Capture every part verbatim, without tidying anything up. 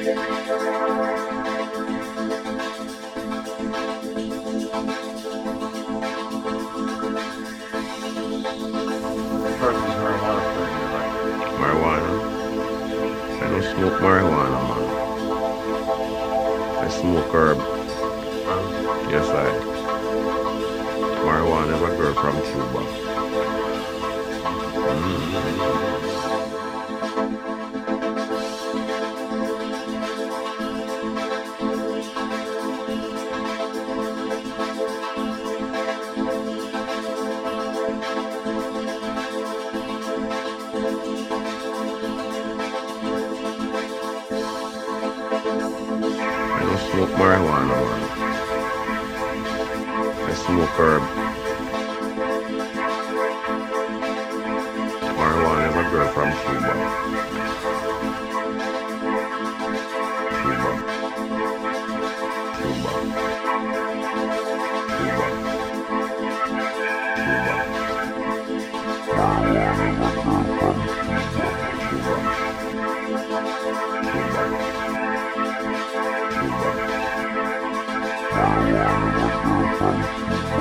Versus marijuana flavor, like. Marijuana. I don't smoke marijuana, man. I smoke herb. Yes, I. Marijuana is a girl from Cuba. Mm. I don't smoke marijuana, man. I smoke herb. Marijuana is a girl from Cuba. Cuba. Cuba. Cuba. Cuba. Marijuana is a girl from Cuba. Cuba. Cuba. Marijuana is a girl from Cuba.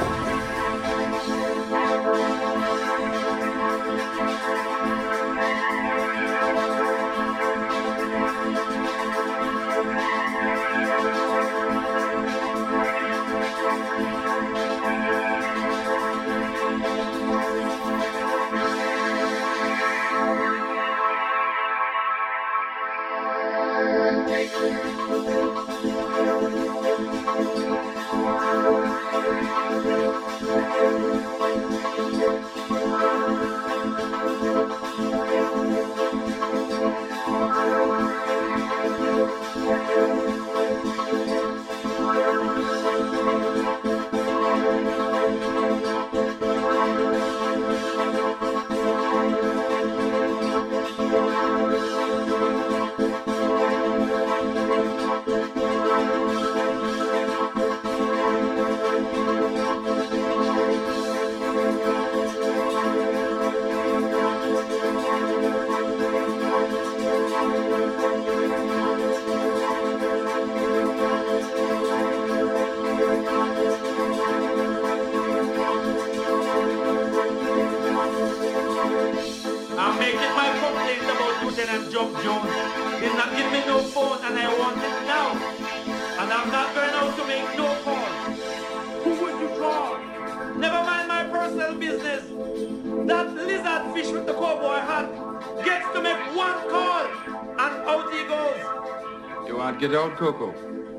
I'm making my complaint about Lieutenant Jump Jones. He's not giving me no phone and I want it now. And I'm not going out to make no call. Who would you call? Never mind my personal business. That lizard fish with the cowboy hat gets to make one call and out he goes. You want to get out, Coco?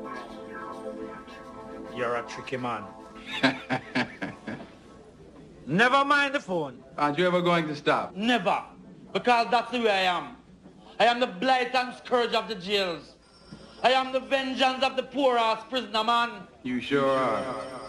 You're a tricky man. Never mind the phone. Aren't you ever going to stop? Never. Because that's the way I am. I am the blight and scourge of the jails. I am the vengeance of the poor ass prisoner man. You sure are.